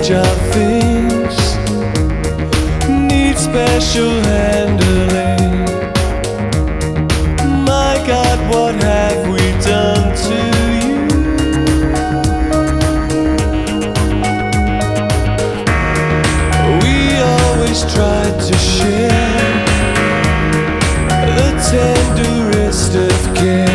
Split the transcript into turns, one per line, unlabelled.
fragile things need special handling. My God, what have we done to you? We always tried to share the tenderest of care.